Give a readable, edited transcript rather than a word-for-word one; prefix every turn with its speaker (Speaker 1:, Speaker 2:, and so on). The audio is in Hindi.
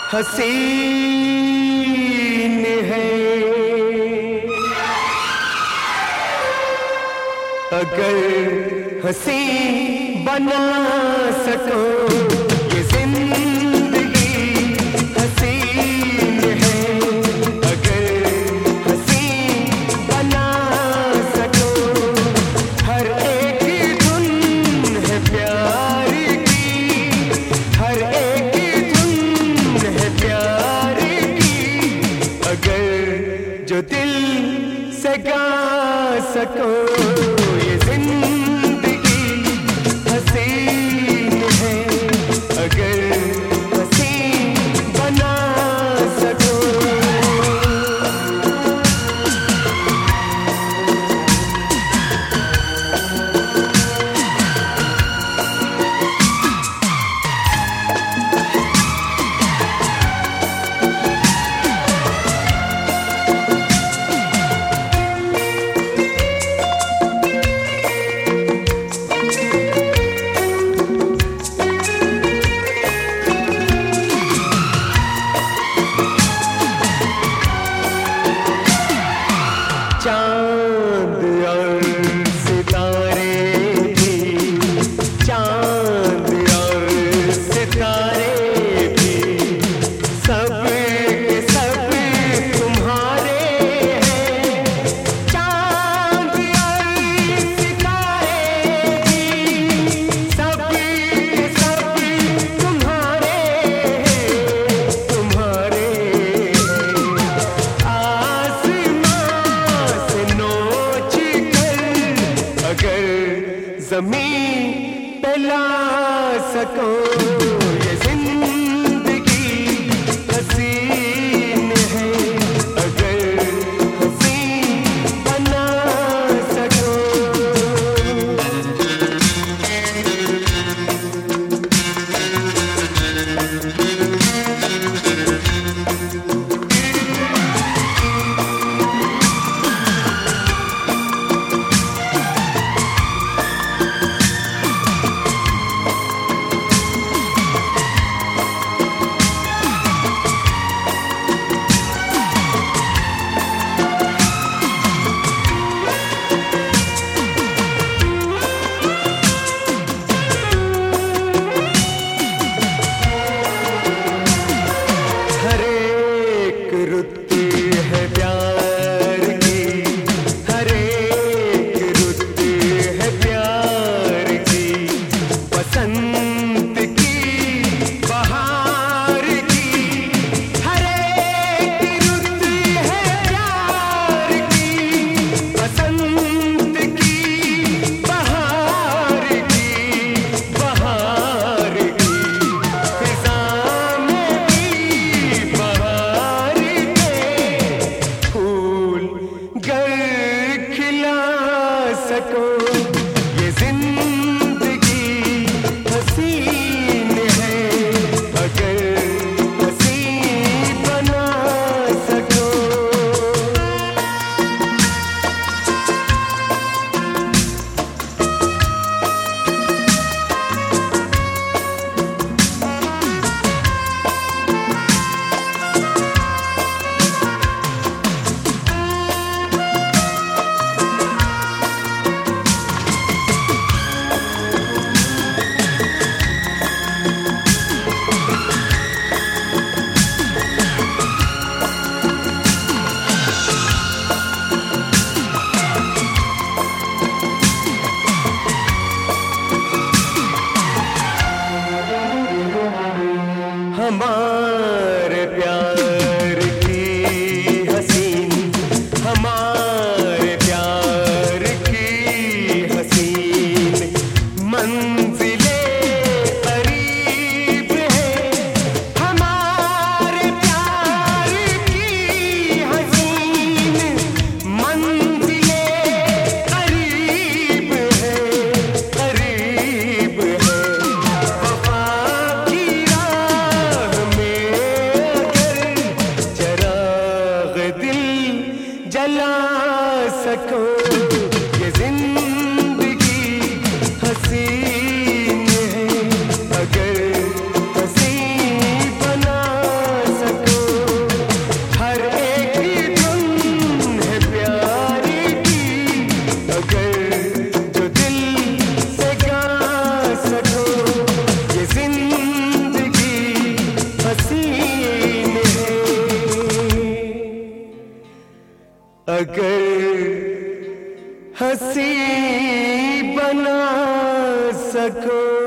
Speaker 1: हसीन है। अगर हसी बना सको ये जिंदगी हसीन है। अगर हसी बना सको हर एक धुन है प्यार की, हर एक धुन है प्यार की। अगर जो दिल से गा सको ये जिंदगी हसीन है। अगर हसी बना सको। चांद और सितारे भी, चांद और सितारे भी सब के सब तुम्हारे हैं। चांद और सितारे भी सब के सब तुम्हारे हैं, तुम्हारे हैं। अगर ज़मीं पे ला सको ये जिंदगी हसीन है। अगर हसी बना सको। अगर हंसी बना सको